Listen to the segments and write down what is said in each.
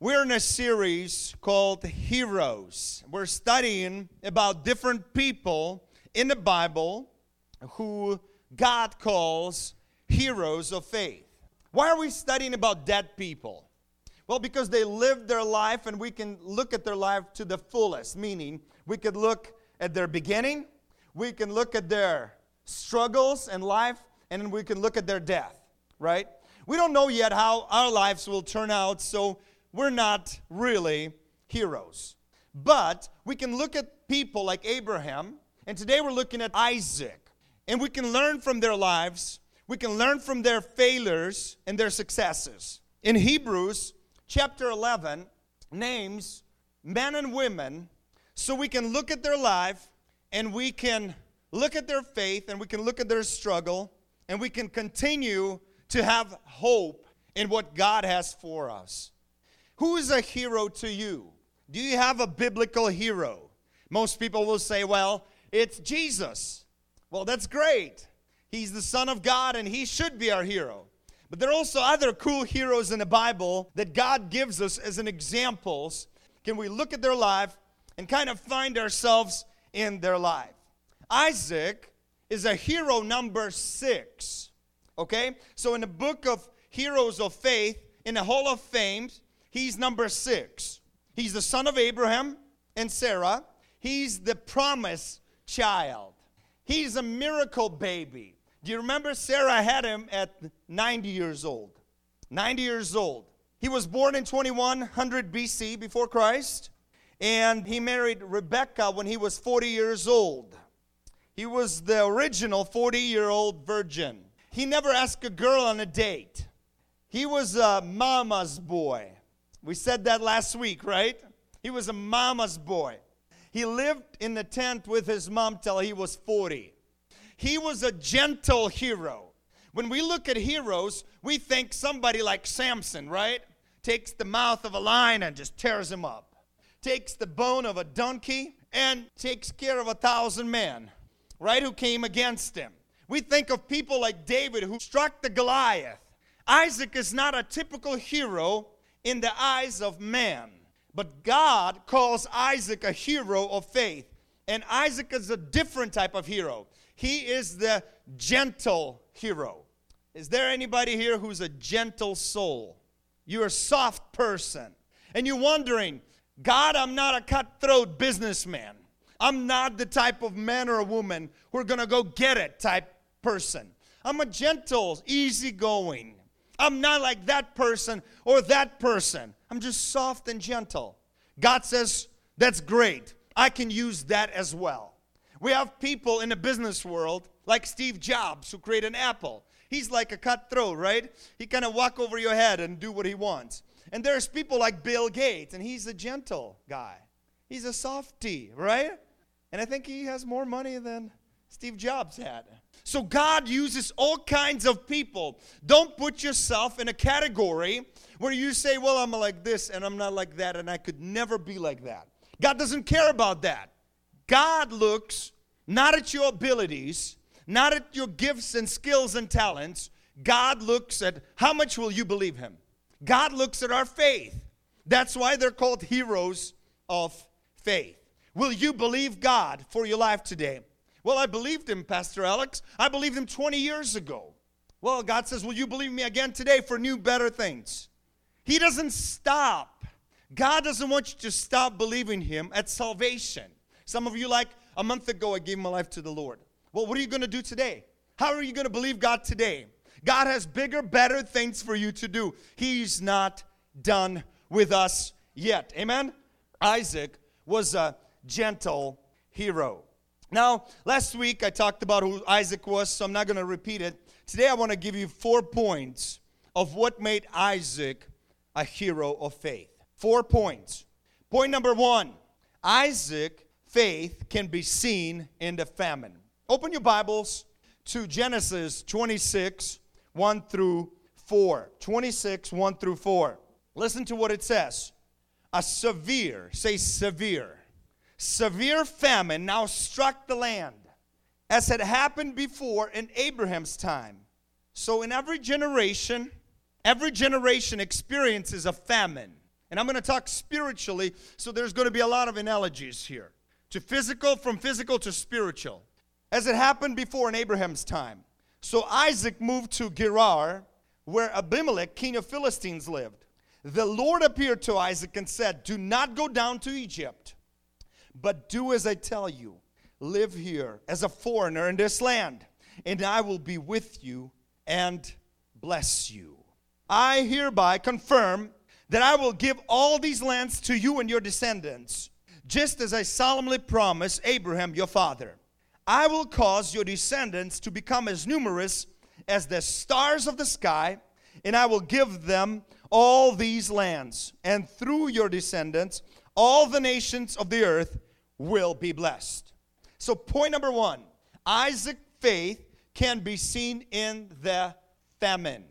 We're in a series called Heroes. We're studying about different people in the Bible who God calls heroes of faith. Why are we studying about dead people? Well, because they lived their life and we can look at their life to the fullest, meaning we could look at their beginning, we can look at their struggles in life, and we can look at their death, right? We don't know yet how our lives will turn out, so we're not really heroes. But we can look at people like Abraham, and today we're looking at Isaac. And we can learn from their lives, we can learn from their failures and their successes. In Hebrews chapter 11 names men and women so we can look at their life and we can look at their faith and we can look at their struggle and we can continue to have hope in what God has for us. Who is a hero to you? Do you have a biblical hero? Most people will say, well, it's Jesus. Well, that's great. He's the Son of God and He should be our hero. But there are also other cool heroes in the Bible that God gives us as an examples. Can we look at their life and kind of find ourselves in their life? Isaac is a hero number 6. Okay? So in the book of Heroes of Faith, in the Hall of Fame, he's number 6. He's the son of Abraham and Sarah. He's the promised child. He's a miracle baby. Do you remember Sarah had him at 90 years old? 90 years old. He was born in 2100 BC, before Christ. And he married Rebekah when he was 40 years old. He was the original 40-year-old virgin. He never asked a girl on a date. He was a mama's boy. We said that last week, right? He was a mama's boy. He lived in the tent with his mom till he was 40. He was a gentle hero. When we look at heroes, we think somebody like Samson, right? Takes the mouth of a lion and just tears him up. Takes the bone of a donkey and takes care of 1,000 men, right, who came against him. We think of people like David who struck the Goliath. Isaac is not a typical hero in the eyes of man. But God calls Isaac a hero of faith. And Isaac is a different type of hero. He is the gentle hero. Is there anybody here who's a gentle soul? You're a soft person. And you're wondering, God, I'm not a cutthroat businessman. I'm not the type of man or a woman who are going to go get it type person. I'm a gentle, easygoing. I'm not like that person or that person. I'm just soft and gentle. God says, that's great. I can use that as well. We have people in the business world like Steve Jobs who created Apple. He's like a cutthroat, right? He kind of walk over your head and do what he wants. And there's people like Bill Gates, and he's a gentle guy. He's a softie, right? And I think he has more money than Steve Jobs had. So God uses all kinds of people. Don't put yourself in a category where you say, well, I'm like this and I'm not like that and I could never be like that. God doesn't care about that. God looks not at your abilities, not at your gifts and skills and talents. God looks at how much will you believe Him. God looks at our faith. That's why they're called heroes of faith. Will you believe God for your life today? Well, I believed Him, Pastor Alex. I believed Him 20 years ago. Well, God says, will you believe me again today for new, better things? He doesn't stop. God doesn't want you to stop believing Him at salvation. Some of you like, a month ago I gave my life to the Lord. Well, what are you going to do today? How are you going to believe God today? God has bigger, better things for you to do. He's not done with us yet. Amen? Isaac was a gentle hero. Now, last week I talked about who Isaac was, so I'm not going to repeat it. Today I want to give you 4 points of what made Isaac a hero of faith. 4 points. Point number 1, Isaac's faith can be seen in the famine. Open your Bibles to Genesis 26, 1 through 4. 26, 1 through 4. Listen to what it says. A severe, say severe famine now struck the land, as had happened before in Abraham's time. So in every generation experiences a famine. And I'm going to talk spiritually, so there's going to be a lot of analogies here. To physical, from physical to spiritual. As it happened before in Abraham's time. So Isaac moved to Gerar, where Abimelech, king of Philistines, lived. The Lord appeared to Isaac and said, do not go down to Egypt, but do as I tell you. Live here as a foreigner in this land, and I will be with you and bless you. I hereby confirm that I will give all these lands to you and your descendants, just as I solemnly promised Abraham your father. I will cause your descendants to become as numerous as the stars of the sky, and I will give them all these lands. And through your descendants, all the nations of the earth will be blessed. So point number one, Isaac's faith can be seen in the famine.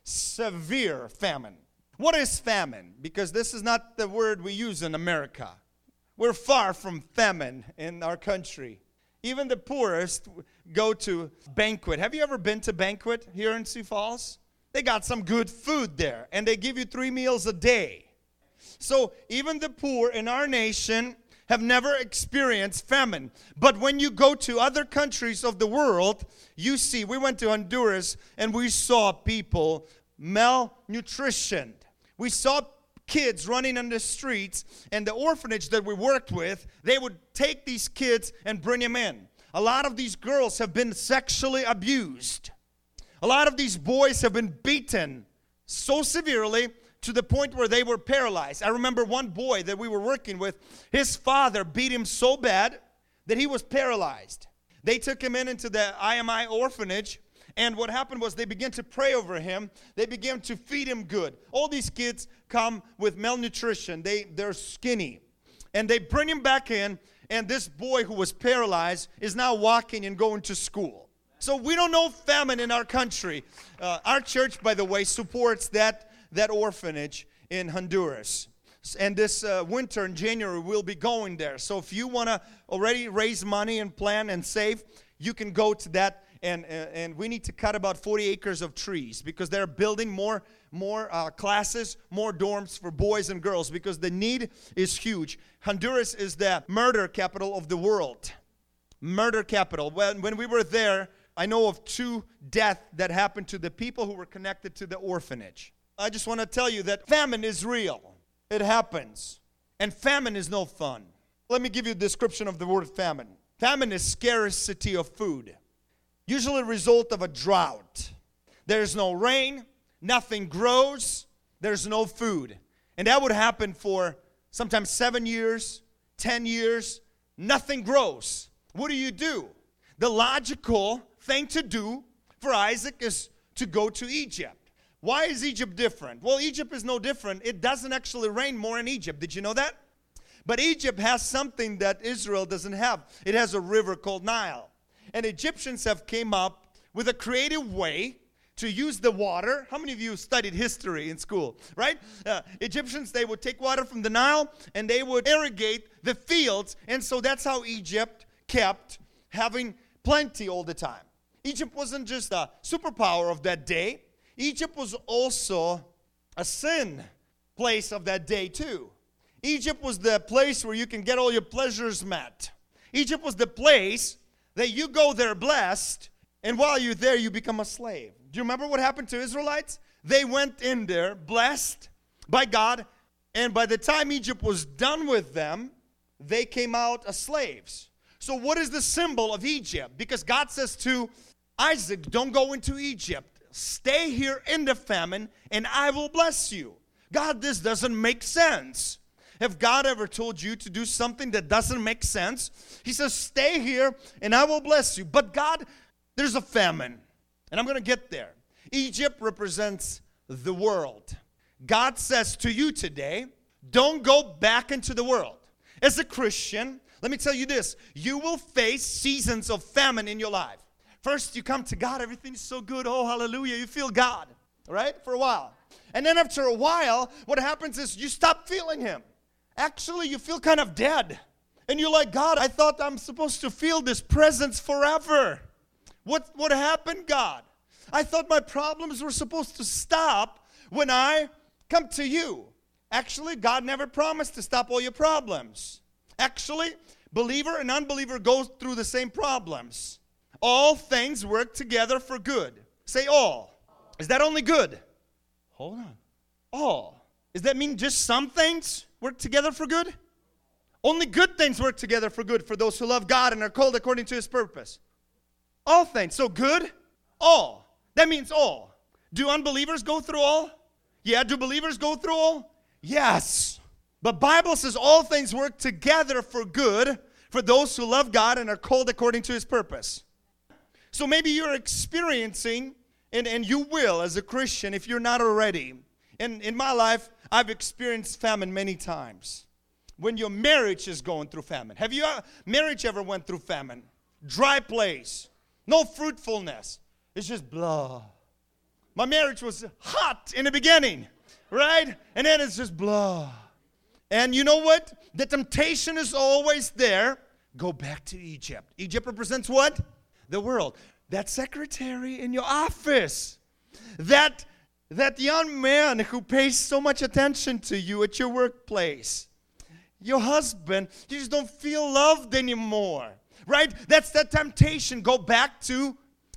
Severe famine. What is famine? Because this is not the word we use in America. We're far from famine in our country. Even the poorest go to banquet. Have you ever been to banquet here in Sioux Falls? They got some good food there, and they give you 3 meals a day. So even the poor in our nation have never experienced famine. But when you go to other countries of the world, you see, we went to Honduras, and we saw people malnutritioned. We saw kids running on the streets, and the orphanage that we worked with, they would take these kids and bring them in. A lot of these girls have been sexually abused. A lot of these boys have been beaten so severely to the point where they were paralyzed. I remember one boy that we were working with, his father beat him so bad that he was paralyzed. They took him into the IMI orphanage, and what happened was they began to pray over him. They began to feed him good. All these kids come with malnutrition. They're skinny. And they bring him back in, and this boy who was paralyzed is now walking and going to school. So we don't know famine in our country. Our church, by the way, supports that orphanage in Honduras. And this winter in January, we'll be going there. So if you want to already raise money and plan and save, you can go to that. And we need to cut about 40 acres of trees because they're building more classes, more dorms for boys and girls because the need is huge. Honduras is the murder capital of the world. Murder capital. When we were there, I know of 2 deaths that happened to the people who were connected to the orphanage. I just want to tell you that famine is real. It happens. And famine is no fun. Let me give you a description of the word famine. Famine is scarcity of food. Usually a result of a drought. There's no rain, nothing grows, there's no food. And that would happen for sometimes 7 years, 10 years, nothing grows. What do? The logical thing to do for Isaac is to go to Egypt. Why is Egypt different? Well, Egypt is no different. It doesn't actually rain more in Egypt. Did you know that? But Egypt has something that Israel doesn't have. It has a river called Nile. And Egyptians have came up with a creative way to use the water. How many of you studied history in school, right? Egyptians, they would take water from the Nile and they would irrigate the fields. And so that's how Egypt kept having plenty all the time. Egypt wasn't just a superpower of that day. Egypt was also a sin place of that day too. Egypt was the place where you can get all your pleasures met. Egypt was the place that you go there blessed, and while you're there, you become a slave. Do you remember what happened to Israelites? They went in there blessed by God, and by the time Egypt was done with them, they came out as slaves. So what is the symbol of Egypt? Because God says to Isaac, don't go into Egypt. Stay here in the famine, and I will bless you. God, this doesn't make sense. Have God ever told you to do something that doesn't make sense? He says, stay here and I will bless you. But God, there's a famine. And I'm going to get there. Egypt represents the world. God says to you today, don't go back into the world. As a Christian, let me tell you this. You will face seasons of famine in your life. First, you come to God. Everything's so good. Oh, hallelujah. You feel God, right? For a while. And then after a while, what happens is you stop feeling Him. Actually, you feel kind of dead. And you're like, God, I thought I'm supposed to feel this presence forever. What happened, God? I thought my problems were supposed to stop when I come to you. Actually, God never promised to stop all your problems. Actually, believer and unbeliever go through the same problems. All things work together for good. Say all. Is that only good? Hold on. All. Does that mean just some things work together for good? Only good things work together for good for those who love God and are called according to His purpose. All things. So good, all. That means all. Do unbelievers go through all? Yeah. Do believers go through all? Yes. But Bible says all things work together for good for those who love God and are called according to His purpose. So maybe you're experiencing, and you will as a Christian if you're not already. And in my life, I've experienced famine many times. When your marriage is going through famine. Have your marriage ever went through famine? Dry place. No fruitfulness. It's just blah. My marriage was hot in the beginning, right? And then it's just blah. And you know what? The temptation is always there. Go back to Egypt. Egypt represents what? The world. That secretary in your office. That young man who pays so much attention to you at your workplace. Your husband, you just don't feel loved anymore, right? That's the temptation. Go back to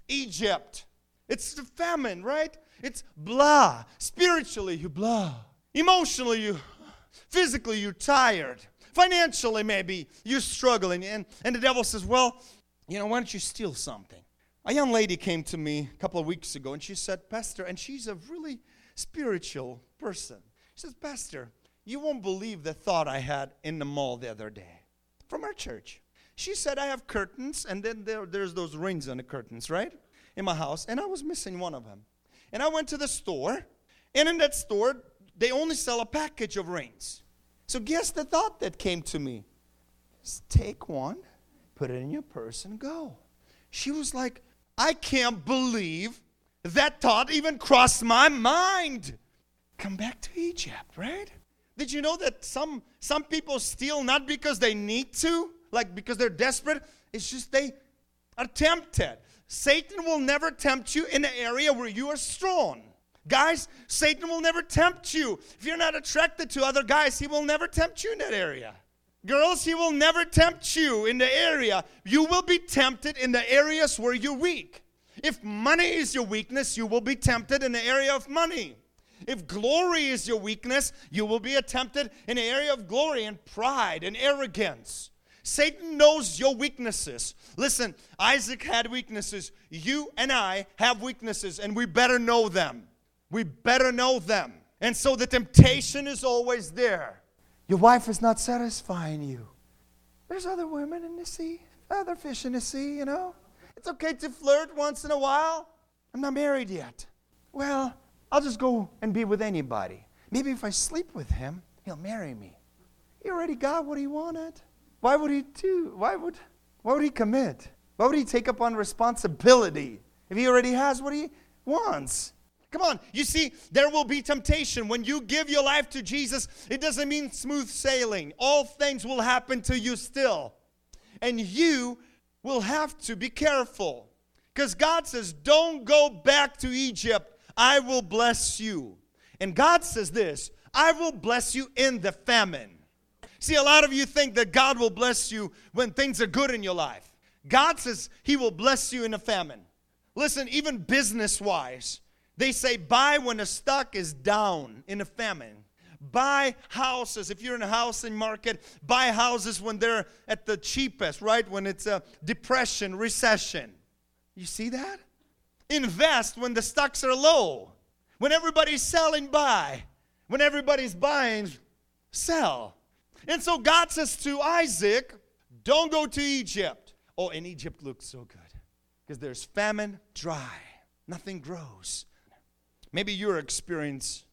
Egypt. It's the famine, right? It's blah. Spiritually, you blah. Emotionally, you, physically, you're tired. Financially, maybe, you're struggling. And the devil says, well, why don't you steal something? A young lady came to me a couple of weeks ago, and she said, Pastor, and she's a really spiritual person. She says, Pastor, you won't believe the thought I had in the mall the other day from our church. She said, I have curtains, and then there's those rings on the curtains, right, in my house, and I was missing one of them. And I went to the store, and in that store, they only sell a package of rings. So guess the thought that came to me. Just take one, put it in your purse, and go. She was like, I can't believe that thought even crossed my mind. Come back to Egypt, right? Did you know that some people steal not because they need to, like because they're desperate? It's just they are tempted. Satan will never tempt you in an area where you are strong. Guys, Satan will never tempt you. If you're not attracted to other guys, he will never tempt you in that area. Girls, he will never tempt you in the area. You will be tempted in the areas where you're weak. If money is your weakness, you will be tempted in the area of money. If glory is your weakness, you will be tempted in the area of glory and pride and arrogance. Satan knows your weaknesses. Listen, Isaac had weaknesses. You and I have weaknesses, and we better know them. We better know them. And so the temptation is always there. Your wife is not satisfying you. There's other women in the sea, other fish in the sea, It's okay to flirt once in a while. I'm not married yet. Well, I'll just go and be with anybody. Maybe if I sleep with him, he'll marry me. He already got what he wanted. Why would he Why would he commit? Why would he take up on responsibility if he already has what he wants? Come on, you see, there will be temptation. When you give your life to Jesus, it doesn't mean smooth sailing. All things will happen to you still. And you will have to be careful. Because God says, don't go back to Egypt. I will bless you. And God says this, I will bless you in the famine. See, a lot of you think that God will bless you when things are good in your life. God says He will bless you in a famine. Listen, even business-wise, they say buy when the stock is down in a famine. Buy houses. If you're in a housing market, buy houses when they're at the cheapest, right? When it's a depression, recession. You see that? Invest when the stocks are low. When everybody's selling, buy. When everybody's buying, sell. And so God says to Isaac, don't go to Egypt. Oh, and Egypt looks so good. Because there's famine, dry. Nothing grows. Maybe you're experiencing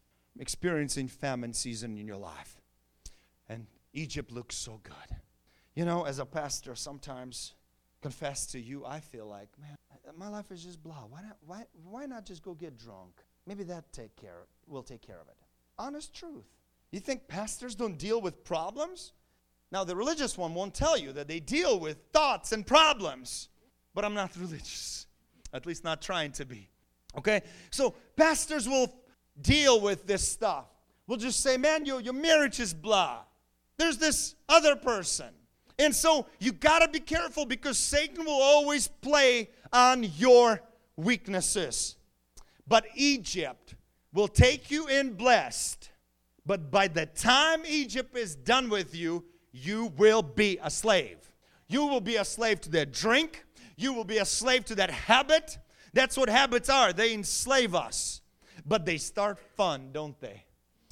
famine season in your life. And Egypt looks so good. As a pastor, sometimes confess to you, I feel like, man, my life is just blah. Why not just go get drunk? Maybe that will take care of it. Honest truth. You think pastors don't deal with problems? Now, the religious one won't tell you that they deal with thoughts and problems. But I'm not religious. At least not trying to be. Okay? So pastors will deal with this stuff. will just say, man, your marriage is blah. There's this other person. And so you got to be careful because Satan will always play on your weaknesses. But Egypt will take you in blessed. But by the time Egypt is done with you, you will be a slave. You will be a slave to that drink. You will be a slave to that habit. That's what habits are. They enslave us. But they start fun, don't they?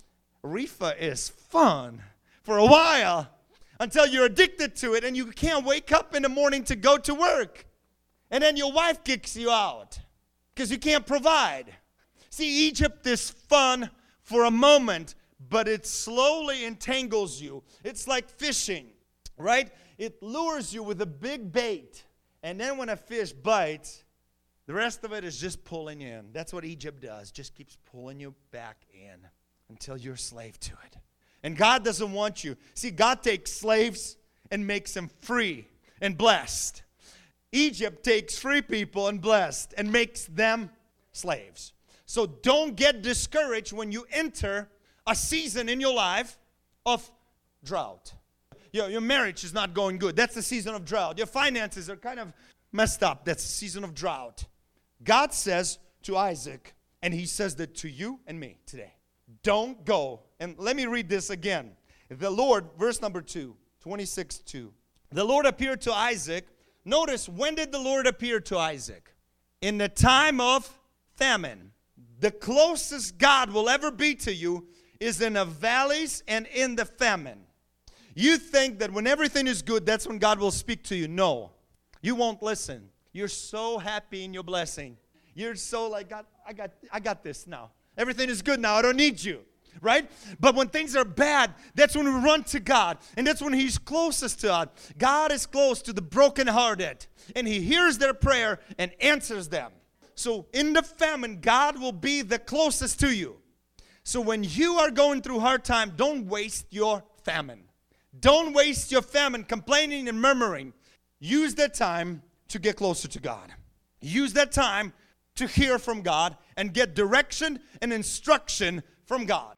Reefer is fun for a while until you're addicted to it and you can't wake up in the morning to go to work. And then your wife kicks you out because you can't provide. See, Egypt is fun for a moment, but it slowly entangles you. It's like fishing, right? It lures you with a big bait. And then when a fish bites, the rest of it is just pulling in. That's what Egypt does. Just keeps pulling you back in until you're a slave to it. And God doesn't want you. See, God takes slaves and makes them free and blessed. Egypt takes free people and blessed and makes them slaves. So don't get discouraged when you enter a season in your life of drought. Your marriage is not going good. That's the season of drought. Your finances are kind of messed up. That's the season of drought. God says to Isaac, and he says that to you and me today, don't go. And let me read this again. The Lord, verse number 2, 26:2. The Lord appeared to Isaac. Notice, when did the Lord appear to Isaac? In the time of famine. The closest God will ever be to you is in the valleys and in the famine. You think that when everything is good, that's when God will speak to you. No, you won't listen. You're so happy in your blessing. You're so like, God, I got this now. Everything is good now. I don't need you, right? But when things are bad, that's when we run to God. And that's when He's closest to us. God is close to the brokenhearted. And He hears their prayer and answers them. So in the famine, God will be the closest to you. So when you are going through hard time, don't waste your famine. Don't waste your famine complaining and murmuring. Use that time to get closer to God. Use that time to hear from God and get direction and instruction from God.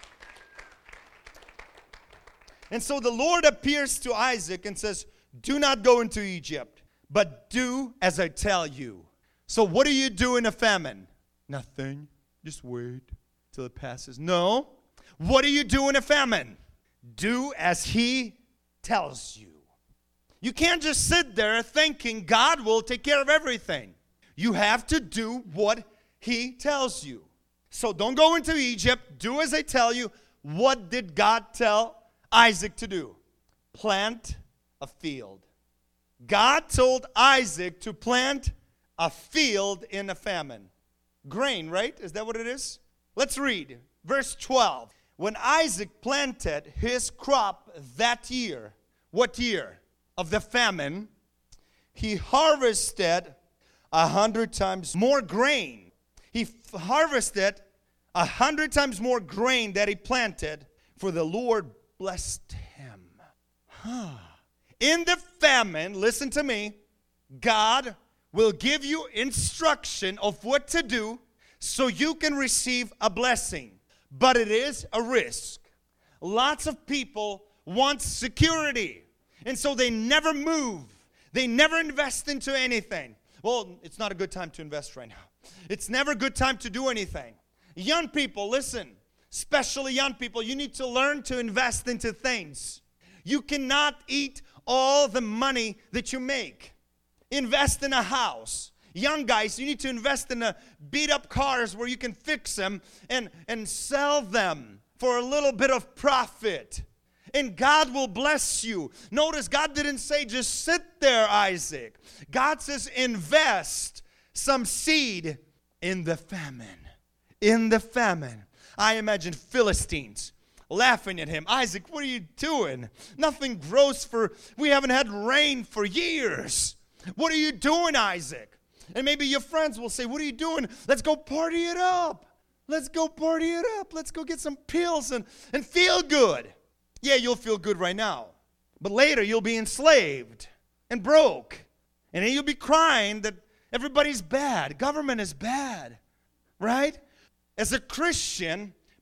And so the Lord appears to Isaac and says, do not go into Egypt, but do as I tell you. So what do you do in a famine? Nothing. Just wait till it passes. No. What do you do in a famine? Do as He tells you. You can't just sit there thinking God will take care of everything. You have to do what He tells you. So don't go into Egypt. Do as I tell you. What did God tell Isaac to do? Plant a field. God told Isaac to plant a field in a famine. Grain, right? Is that what it is? Let's read. Verse 12. When Isaac planted his crop that year, what year? Of the famine, he harvested 100 times more grain. He harvested 100 times more grain that he planted, for the Lord blessed him. In the famine, listen to me, God will give you instruction of what to do so you can receive a blessing. But it is a risk. Lots of people want security. And so they never move. They never invest into anything. Well, it's not a good time to invest right now. It's never a good time to do anything. Young people, listen. Especially young people, you need to learn to invest into things. You cannot eat all the money that you make. Invest in a house. Young guys, you need to invest in beat up cars where you can fix them and sell them for a little bit of profit. And God will bless you. Notice God didn't say just sit there, Isaac. God says invest some seed in the famine. In the famine. I imagine Philistines laughing at him. Isaac, what are you doing? Nothing grows we haven't had rain for years. What are you doing, Isaac? And maybe your friends will say, what are you doing? Let's go party it up. Let's go party it up. Let's go get some pills and feel good. Yeah, you'll feel good right now. But later you'll be enslaved and broke. And then you'll be crying that everybody's bad. Government is bad. Right? As a Christian,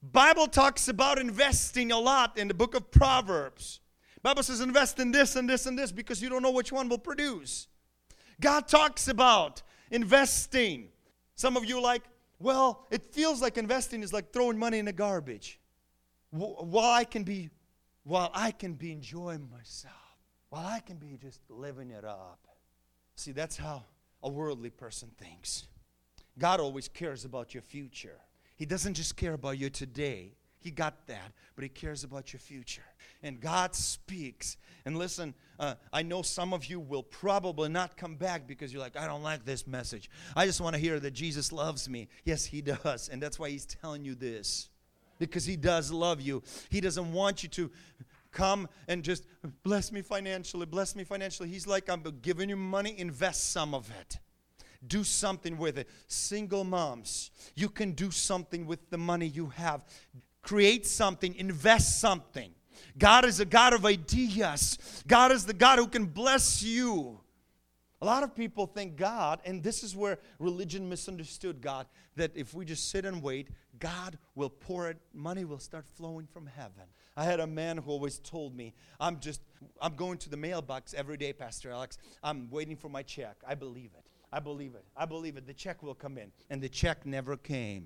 Bible talks about investing a lot in the book of Proverbs. Bible says invest in this and this and this because you don't know which one will produce. God talks about investing. Some of you are like, well, it feels like investing is like throwing money in the garbage. While I can be enjoying myself. While I can be just living it up. See, that's how a worldly person thinks. God always cares about your future. He doesn't just care about you today. He got that, but He cares about your future. And God speaks. And listen, I know some of you will probably not come back because you're like, I don't like this message. I just want to hear that Jesus loves me. Yes, He does. And that's why He's telling you this. Because He does love you. He doesn't want you to come and just bless me financially, bless me financially. He's like, I'm giving you money, invest some of it. Do something with it. Single moms, you can do something with the money you have. Create something, invest something. God is a God of ideas. God is the God who can bless you. A lot of people think God, and this is where religion misunderstood God, that if we just sit and wait, God will pour it, money will start flowing from heaven. I had a man who always told me, I'm going to the mailbox every day, Pastor Alex. I'm waiting for my check. I believe it. I believe it. I believe it. The check will come in. And the check never came.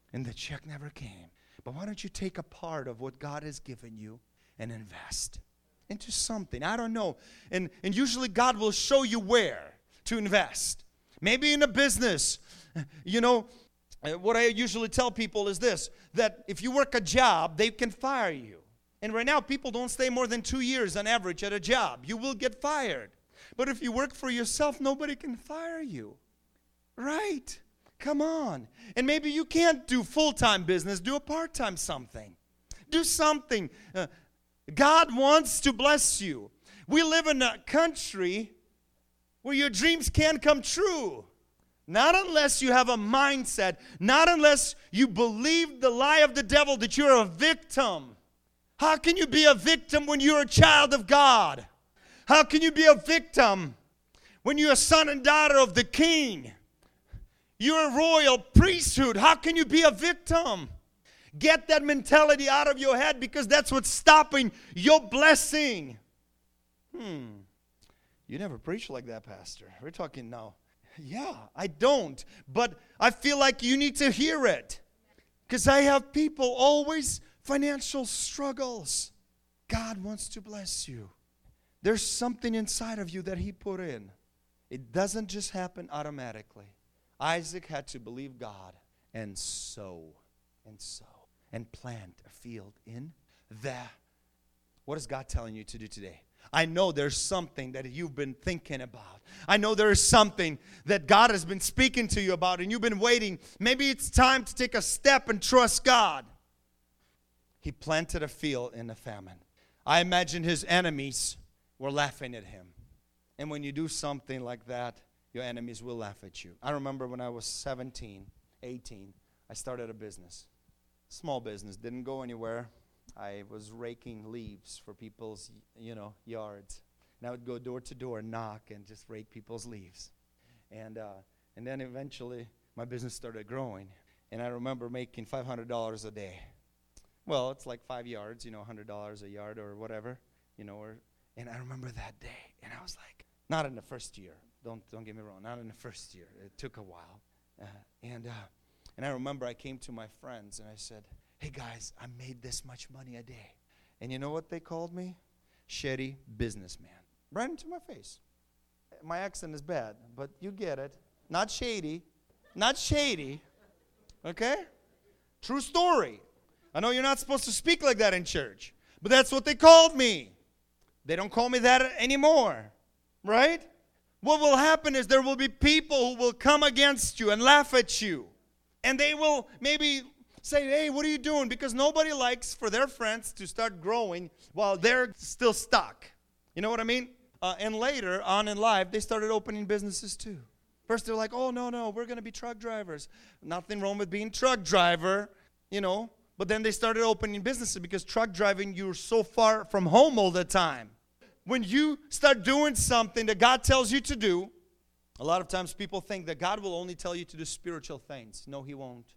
But why don't you take a part of what God has given you and invest into something? I don't know. And usually God will show you where to invest. Maybe in a business. You know, what I usually tell people is this, that if you work a job, they can fire you. And right now, people don't stay more than 2 years on average at a job. You will get fired. But if you work for yourself, nobody can fire you. Right? Come on. And maybe you can't do full-time business. Do a part-time something. Do something. God wants to bless you. We live in a country where your dreams can come true. Not unless you have a mindset. Not unless you believe the lie of the devil that you're a victim. How can you be a victim when you're a child of God? How can you be a victim when you're a son and daughter of the King? You're a royal priesthood. How can you be a victim? Get that mentality out of your head because that's what's stopping your blessing. You never preach like that, Pastor. We're talking now. Yeah, I don't. But I feel like you need to hear it. Because I have people always financial struggles. God wants to bless you. There's something inside of you that He put in. It doesn't just happen automatically. Isaac had to believe God and sow and plant a field in there. What is God telling you to do today? I know there's something that you've been thinking about. I know there is something that God has been speaking to you about and you've been waiting. Maybe it's time to take a step and trust God. He planted a field in a famine. I imagine his enemies were laughing at him. And when you do something like that, your enemies will laugh at you. I remember when I was 17, 18, I started a business. Small business, didn't go anywhere. I was raking leaves for people's, yards. And I would go door to door, knock, and just rake people's leaves. And then eventually, my business started growing. And I remember making $500 a day. Well, it's like 5 yards, $100 a yard or whatever, and I remember that day. And I was like, not in the first year. Don't get me wrong, not in the first year. It took a while. And I remember I came to my friends and I said, hey guys, I made this much money a day. And you know what they called me? Shady businessman. Right into my face. My accent is bad, but you get it. Not shady. Not shady. Okay? True story. I know you're not supposed to speak like that in church, but that's what they called me. They don't call me that anymore. Right? What will happen is there will be people who will come against you and laugh at you. And they will maybe say, hey, what are you doing? Because nobody likes for their friends to start growing while they're still stuck. You know what I mean? And later on in life, they started opening businesses too. First, they're like, oh, no, we're going to be truck drivers. Nothing wrong with being truck driver, But then they started opening businesses because truck driving, you're so far from home all the time. When you start doing something that God tells you to do, a lot of times people think that God will only tell you to do spiritual things. No, He won't.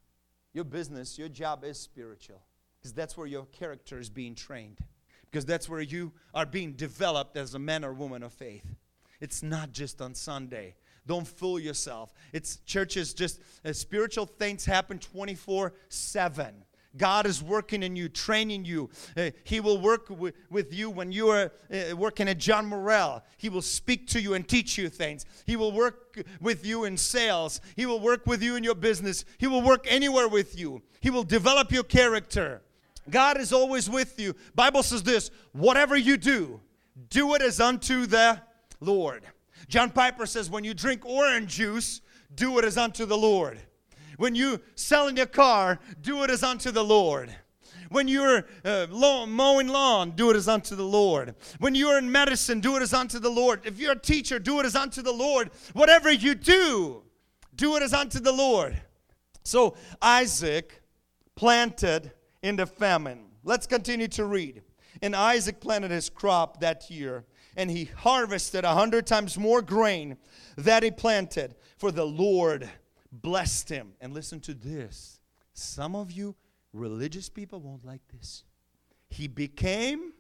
Your business, your job is spiritual. Because that's where your character is being trained. Because that's where you are being developed as a man or woman of faith. It's not just on Sunday. Don't fool yourself. Church is just, spiritual things happen 24/7. God is working in you, training you. He will work with you when you are working at John Morrell. He will speak to you and teach you things. He will work with you in sales. He will work with you in your business. He will work anywhere with you. He will develop your character. God is always with you. Bible says this, whatever you do, do it as unto the Lord. John Piper says, when you drink orange juice, do it as unto the Lord. When you selling your car, do it as unto the Lord. When you're mowing lawn, do it as unto the Lord. When you're in medicine, do it as unto the Lord. If you're a teacher, do it as unto the Lord. Whatever you do, do it as unto the Lord. So Isaac planted in the famine. Let's continue to read. And Isaac planted his crop that year, and he harvested 100 times more grain that he planted, for the Lord blessed him. And listen to this. Some of you religious people won't like this. He became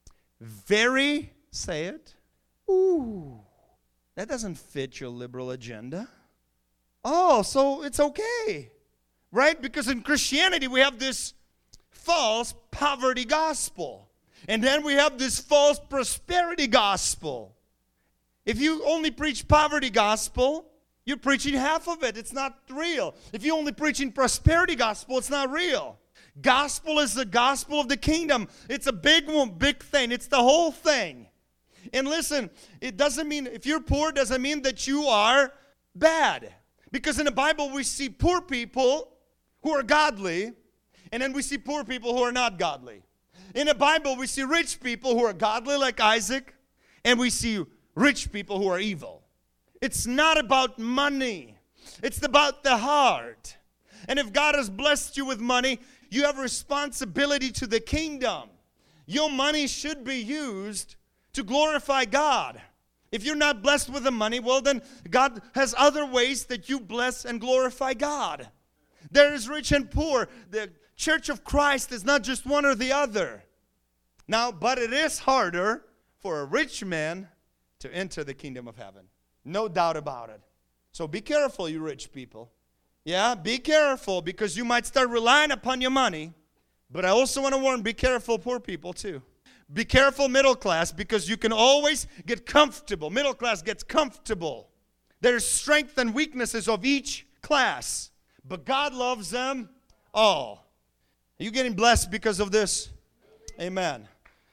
very, say it, ooh, that doesn't fit your liberal agenda. Oh, so it's okay, right? Because in Christianity we have this false poverty gospel. And then we have this false prosperity gospel. If you only preach poverty gospel, you're preaching half of it. It's not real. If you only preaching prosperity gospel, it's not real. Gospel is the gospel of the kingdom. It's a big one, big thing. It's the whole thing. And listen, it doesn't mean, if you're poor, doesn't mean that you are bad. Because in the Bible, we see poor people who are godly, and then we see poor people who are not godly. In the Bible, we see rich people who are godly like Isaac, and we see rich people who are evil. It's not about money. It's about the heart. And if God has blessed you with money, you have a responsibility to the kingdom. Your money should be used to glorify God. If you're not blessed with the money, well then God has other ways that you bless and glorify God. There is rich and poor. The Church of Christ is not just one or the other. Now, but it is harder for a rich man to enter the kingdom of heaven. No doubt about it. So be careful, you rich people. Yeah, be careful, because you might start relying upon your money. But I also want to warn, be careful, poor people too. Be careful, middle class, because you can always get comfortable. Middle class gets comfortable. There's strength and weaknesses of each class. But God loves them all. Are you getting blessed because of this? Amen.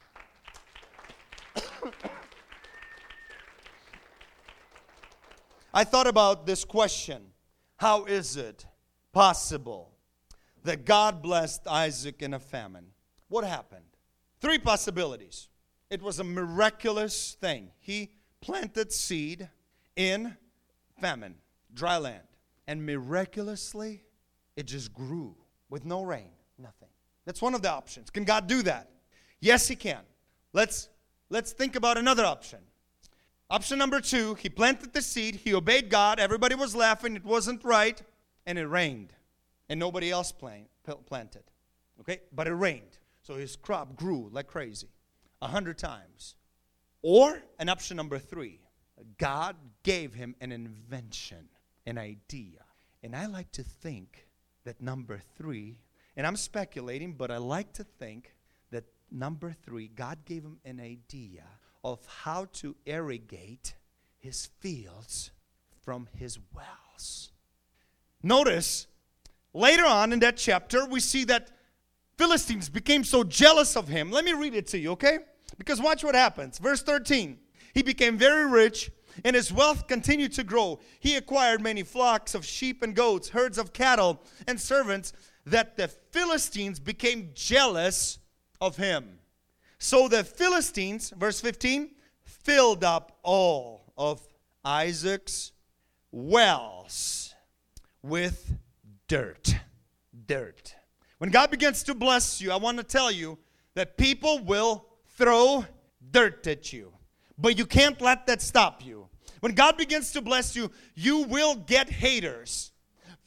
I thought about this question. How is it possible that God blessed Isaac in a famine? What happened? 3 possibilities. It was a miraculous thing. He planted seed in famine, dry land. And miraculously, it just grew with no rain, nothing. That's one of the options. Can God do that? Yes, He can. Let's think about another option. Option number 2, he planted the seed, he obeyed God, everybody was laughing, it wasn't right, and it rained. And nobody else planted. Okay? But it rained. So his crop grew like crazy, 100 times. Or an option number 3, God gave him an invention, an idea. And I like to think that number 3, and I'm speculating, but I like to think that number 3, God gave him an idea of how to irrigate his fields from his wells. Notice, later on in that chapter, we see that Philistines became so jealous of him. Let me read it to you, okay? Because watch what happens. Verse 13, he became very rich, and his wealth continued to grow. He acquired many flocks of sheep and goats, herds of cattle, and servants, that the Philistines became jealous of him. So the Philistines, verse 15, filled up all of Isaac's wells with dirt. Dirt. When God begins to bless you, I want to tell you that people will throw dirt at you. But you can't let that stop you. When God begins to bless you, you will get haters.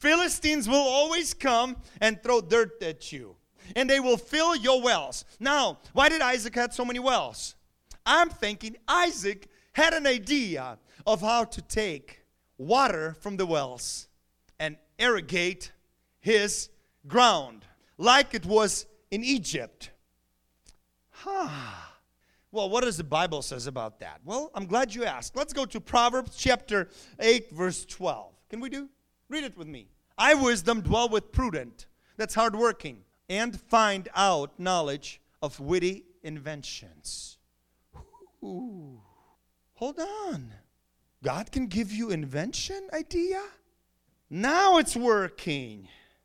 Philistines will always come and throw dirt at you. And they will fill your wells. Now, why did Isaac have so many wells? I'm thinking Isaac had an idea of how to take water from the wells and irrigate his ground like it was in Egypt. Well, what does the Bible says about that? Well, I'm glad you asked. Let's go to Proverbs chapter 8, verse 12. Can we do? Read it with me. I, wisdom, dwell with prudent. That's hardworking. And find out knowledge of witty inventions. Ooh. Hold on. God can give you invention idea? Now it's working.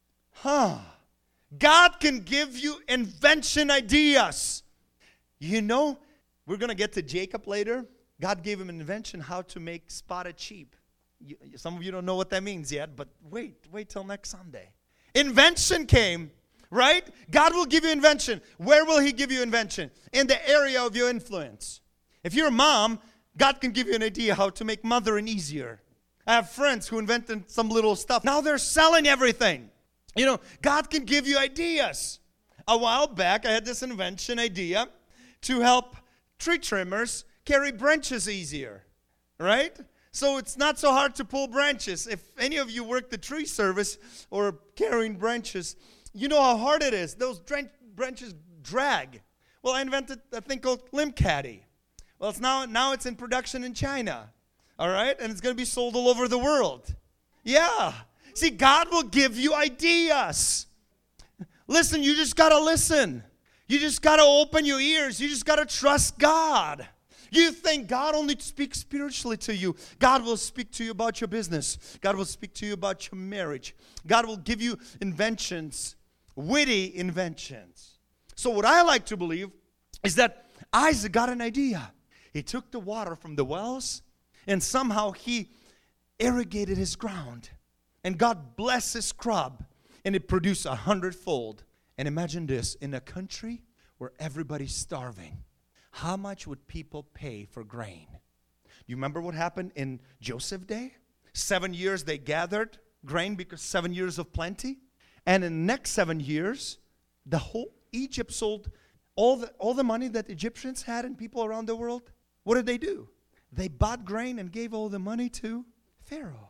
God can give you invention ideas. You know, we're going to get to Jacob later. God gave him an invention how to make spotted sheep. Some of you don't know what that means yet, but wait till next Sunday. Invention came. Right? God will give you invention. Where will He give you invention? In the area of your influence. If you're a mom, God can give you an idea how to make mothering easier. I have friends who invented some little stuff. Now they're selling everything. You know, God can give you ideas. A while back, I had this invention idea to help tree trimmers carry branches easier. Right? So it's not so hard to pull branches. If any of you work the tree service or carrying branches, you know how hard it is. Those branches drag. Well, I invented a thing called Limb Caddy. Well, it's now it's in production in China. All right? And it's going to be sold all over the world. Yeah. See, God will give you ideas. Listen, you just got to listen. You just got to open your ears. You just got to trust God. You think God only speaks spiritually to you. God will speak to you about your business. God will speak to you about your marriage. God will give you inventions. Witty inventions. So what I like to believe is that Isaac got an idea. He took the water from the wells and somehow he irrigated his ground. And God blessed his crop and it produced 100-fold. And imagine this, in a country where everybody's starving, how much would people pay for grain? You remember what happened in Joseph's day? 7 years they gathered grain because 7 years of plenty. And in the next 7 years, the whole Egypt sold all the money that the Egyptians had and people around the world. What did they do? They bought grain and gave all the money to Pharaoh.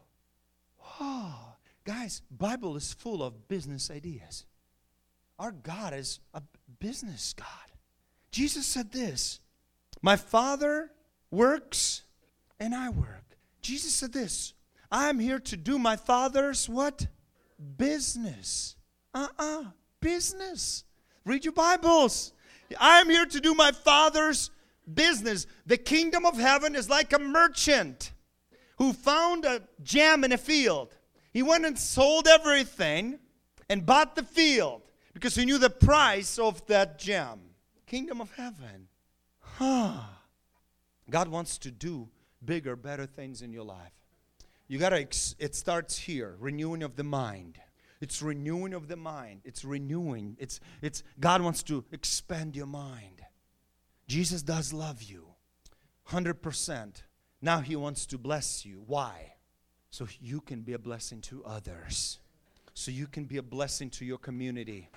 Wow. Guys, Bible is full of business ideas. Our God is a business God. Jesus said this, my Father works and I work. Jesus said this, I am here to do my Father's what? Business. Business. Read your Bibles. I am here to do my Father's business. The kingdom of heaven is like a merchant who found a gem in a field. He went and sold everything and bought the field because he knew the price of that gem. Kingdom of heaven. God wants to do bigger, better things in your life. You gotta, it starts here, renewing of the mind. It's renewing of the mind. It's renewing. It's God wants to expand your mind. Jesus does love you, 100%. Now He wants to bless you. Why? So you can be a blessing to others. So you can be a blessing to your community.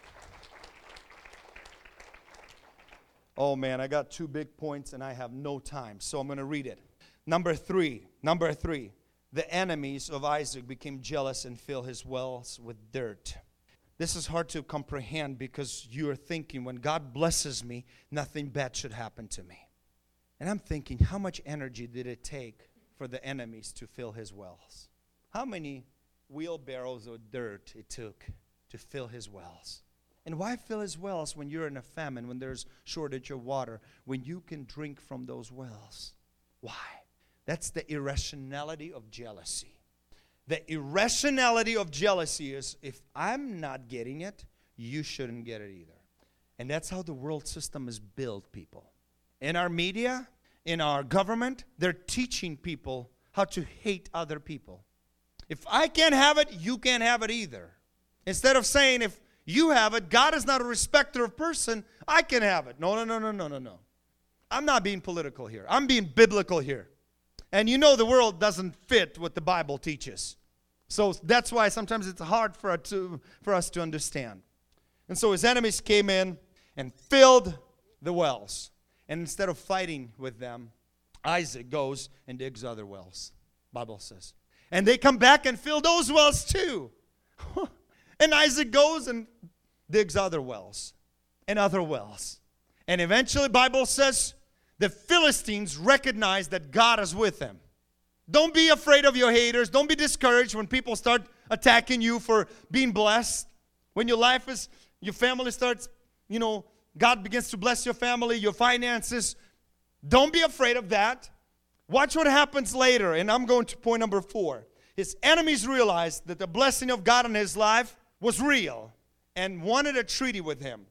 Oh man, I got 2 big points and I have no time, so I'm going to read it. Number three. The enemies of Isaac became jealous and filled his wells with dirt. This is hard to comprehend because you are thinking, when God blesses me, nothing bad should happen to me. And I'm thinking, how much energy did it take for the enemies to fill his wells? How many wheelbarrows of dirt it took to fill his wells? And why fill his wells when you're in a famine, when there's shortage of water, when you can drink from those wells? Why? That's the irrationality of jealousy. The irrationality of jealousy is, if I'm not getting it, you shouldn't get it either. And that's how the world system is built, people. In our media, in our government, they're teaching people how to hate other people. If I can't have it, you can't have it either. Instead of saying, if you have it, God is not a respecter of person, I can have it. No. I'm not being political here. I'm being biblical here. And you know the world doesn't fit what the Bible teaches. So that's why sometimes it's hard for us to understand. And so his enemies came in and filled the wells. And instead of fighting with them, Isaac goes and digs other wells, Bible says. And they come back and fill those wells too. And Isaac goes and digs other wells and other wells. And eventually, Bible says, the Philistines recognize that God is with them. Don't be afraid of your haters. Don't be discouraged when people start attacking you for being blessed. When your family starts, God begins to bless your family, your finances. Don't be afraid of that. Watch what happens later, and I'm going to point number 4. His enemies realized that the blessing of God in his life was real and wanted a treaty with him.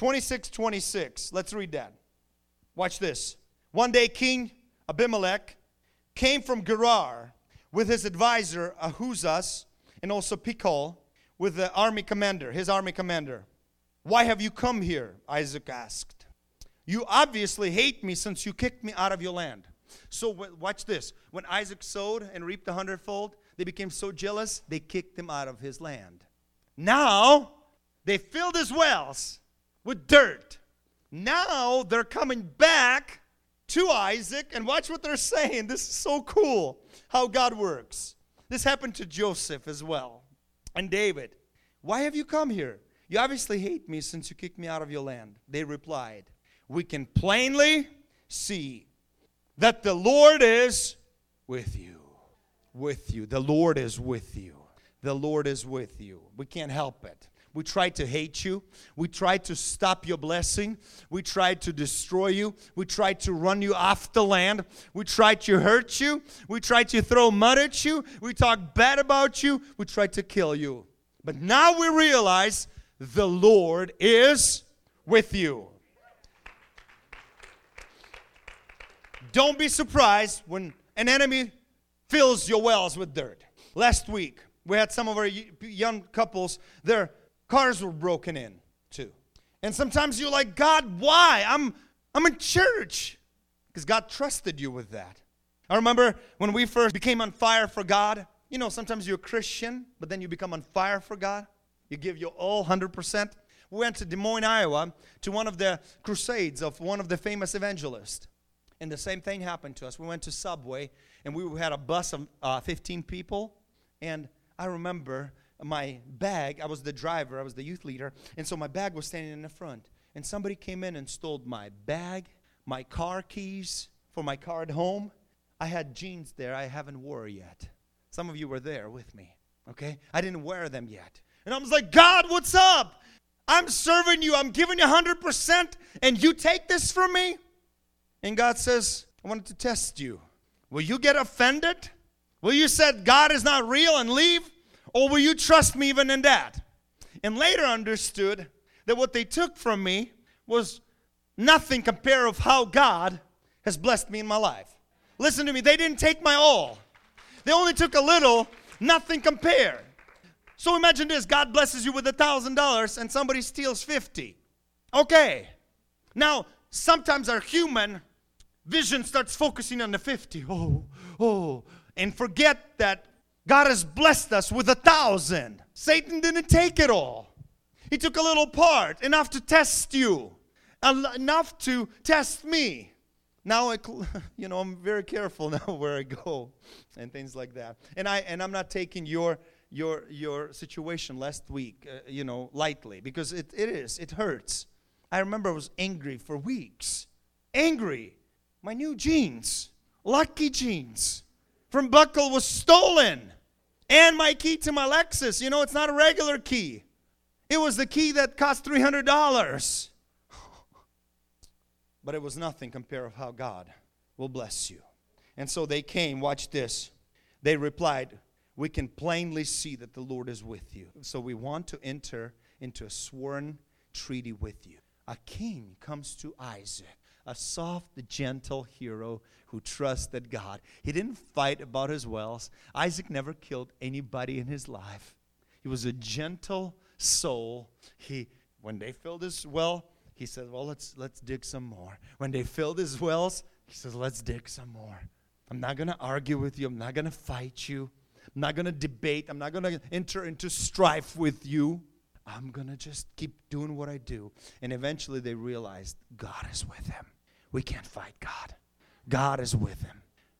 26:26. Let's read that. Watch this. One day, King Abimelech came from Gerar with his advisor Ahuzas and also Pichol with his army commander. Why have you come here? Isaac asked. You obviously hate me since you kicked me out of your land. So watch this. When Isaac sowed and reaped 100-fold, they became so jealous, they kicked him out of his land. Now, they filled his wells with dirt. Now, they're coming back to Isaac, and watch what they're saying. This is so cool how God works. This happened to Joseph as well, and David. Why have you come here? You obviously hate me since you kicked me out of your land. They replied, we can plainly see that the Lord is with you. With you. The Lord is with you. The Lord is with you. We can't help it. We try to hate you. We try to stop your blessing. We try to destroy you. We try to run you off the land. We try to hurt you. We try to throw mud at you. We talk bad about you. We try to kill you. But now we realize the Lord is with you. Don't be surprised when an enemy fills your wells with dirt. Last week, we had some of our young couples, their cars were broken in too. And sometimes you're like, God, why? I'm in church. Because God trusted you with that. I remember when we first became on fire for God. Sometimes you're a Christian, but then you become on fire for God. You give your all 100%. We went to Des Moines, Iowa, to one of the crusades of one of the famous evangelists. And the same thing happened to us. We went to Subway, and we had a bus of 15 people. And I remember my bag, I was the driver, I was the youth leader, and so my bag was standing in the front. And somebody came in and stole my bag, my car keys for my car at home. I had jeans there I haven't worn yet. Some of you were there with me, okay? I didn't wear them yet. And I was like, God, what's up? I'm serving you. I'm giving you 100%, and you take this from me? And God says, I wanted to test you. Will you get offended? Will you say God is not real and leave? Or will you trust me even in that? And later understood that what they took from me was nothing compared of how God has blessed me in my life. Listen to me. They didn't take my all. They only took a little, nothing compared. So imagine this. God blesses you with $1,000 and somebody steals 50. Okay. Now, sometimes our human vision starts focusing on the 50. And forget that God has blessed us with 1,000. Satan didn't take it all. He took a little part, enough to test you, enough to test me. Now, I'm very careful now where I go and things like that. And I'm not taking your situation last week, lightly, because it hurts. I remember I was angry for weeks. Angry. My new jeans, lucky jeans, from Buckle was stolen. And my key to my Lexus, it's not a regular key. It was the key that cost $300. But it was nothing compared to how God will bless you. And so they came, watch this. They replied, we can plainly see that the Lord is with you. So we want to enter into a sworn treaty with you. A king comes to Isaac, a soft, gentle hero who trusted God. He didn't fight about his wells. Isaac never killed anybody in his life. He was a gentle soul. When they filled his well, he said, well, let's dig some more. When they filled his wells, he says, let's dig some more. I'm not going to argue with you. I'm not going to fight you. I'm not going to debate. I'm not going to enter into strife with you. I'm going to just keep doing what I do. And eventually they realized God is with him. We can't fight God. God is with him.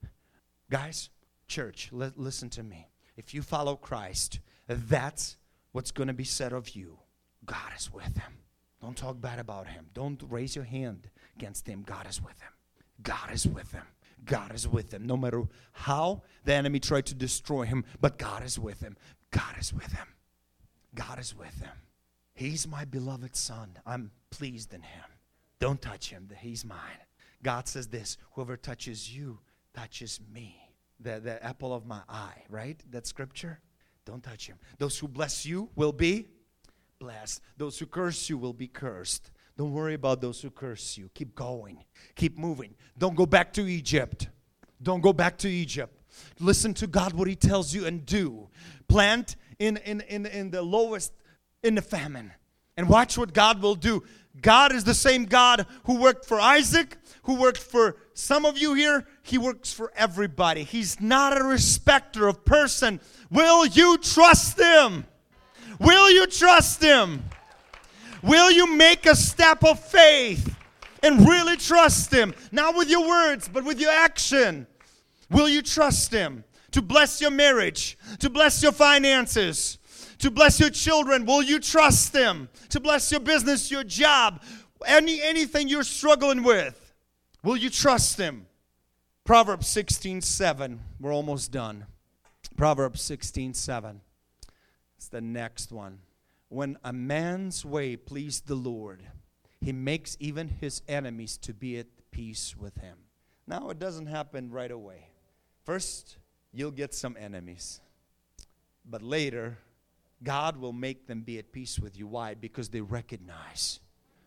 Guys, church, listen to me. If you follow Christ, that's what's going to be said of you. God is with him. Don't talk bad about him. Don't raise your hand against him. God is with him. God is with him. God is with him. No matter how the enemy tried to destroy him, but God is with him. God is with him. God is with him. He's my beloved son. I'm pleased in him. Don't touch him. He's mine. God says this, whoever touches you touches me. The apple of my eye, right? That scripture. Don't touch him. Those who bless you will be blessed. Those who curse you will be cursed. Don't worry about those who curse you. Keep going. Keep moving. Don't go back to Egypt. Don't go back to Egypt. Listen to God, what he tells you, and do. Plant in the lowest, in the famine. And watch what God will do. God is the same God who worked for Isaac, who worked for some of you here. He works for everybody. He's not a respecter of person. Will you trust him? Will you trust him? Will you make a step of faith and really trust him? Not with your words, but with your action. Will you trust him to bless your marriage, to bless your finances, to bless your children? Will you trust him to bless your business, your job, anything you're struggling with? Will you trust him? Proverbs 16:7. We're almost done. Proverbs 16:7. It's the next one. When a man's way pleased the Lord, he makes even his enemies to be at peace with him. Now, it doesn't happen right away. First, you'll get some enemies. But later, God will make them be at peace with you. Why? Because they recognize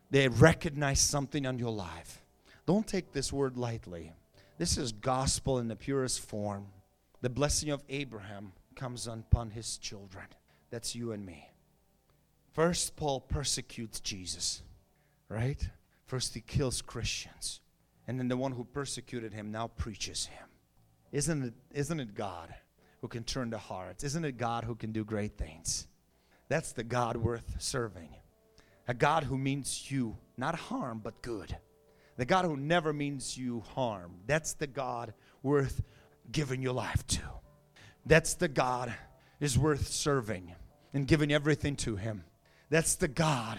something on your life. Don't take this word lightly. This is gospel in the purest form. The blessing of Abraham comes upon his children. That's you and me. First, Paul persecutes Jesus, right? First, he kills Christians. And then the one who persecuted him now preaches him. Isn't it God who can turn the hearts? Isn't it God who can do great things? That's the God worth serving. A God who means you not harm, but good. The God who never means you harm. That's the God worth giving your life to. That's the God is worth serving and giving everything to him. That's the God.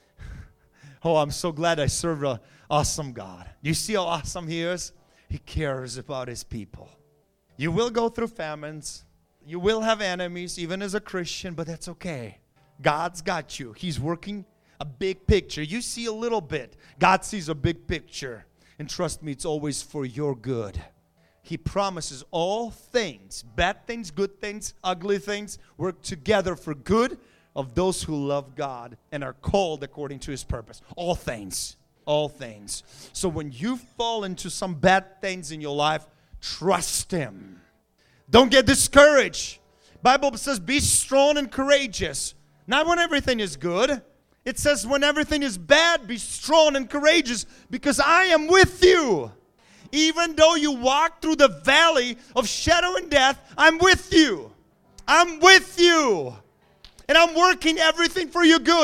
Oh, I'm so glad I serve an awesome God. You see how awesome he is? He cares about his people. You will go through famines. You will have enemies, even as a Christian, but that's okay. God's got you. He's working a big picture. You see a little bit. God sees a big picture. And trust me, it's always for your good. He promises all things, bad things, good things, ugly things, work together for good of those who love God and are called according to his purpose. All things. All things. So when you fall into some bad things in your life, trust him. Don't get discouraged. Bible says be strong and courageous. Not when everything is good. It says when everything is bad, be strong and courageous because I am with you. Even though you walk through the valley of shadow and death, I'm with you. I'm with you. And I'm working everything for your good.